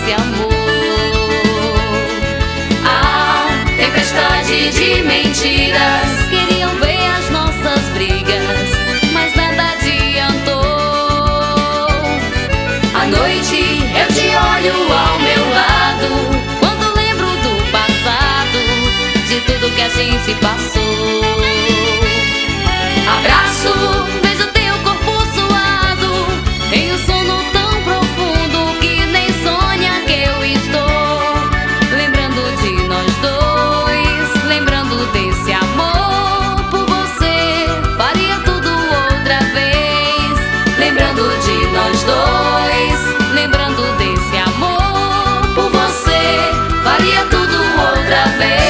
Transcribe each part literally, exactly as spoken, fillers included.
desse amor. A tempestade de mentiras queriam ver as nossas brigas, mas nada adiantou. À noite eu te olho ao meu lado, quando lembro do passado, de tudo que a gente passou. Abraço, vejo teu corpo suado em um sono tão profundo que nem sonha que eu estou. Lembrando de nós dois, lembrando desse amor. Por você faria tudo outra vez. Lembrando de nós dois, lembrando desse amor. Por você faria tudo outra vez.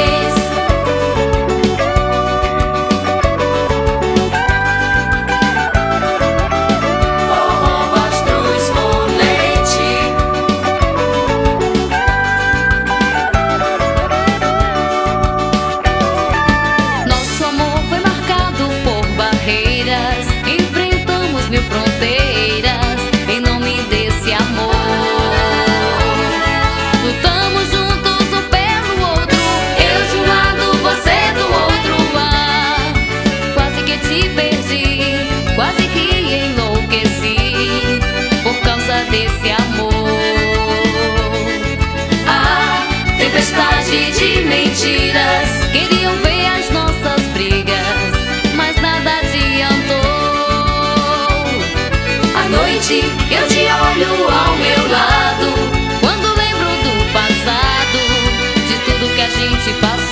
Enfrentamos mil fronteiras em nome desse amor. Lutamos juntos um pelo outro, eu de um lado, você do outro ar. Quase que te perdi, quase que enlouqueci por causa desse amor. A tempestade de mentiras queriam ver as nossas brigas, mas nada adiantou. À noite eu te olho ao meu lado, quando lembro do passado, de tudo que a gente passou.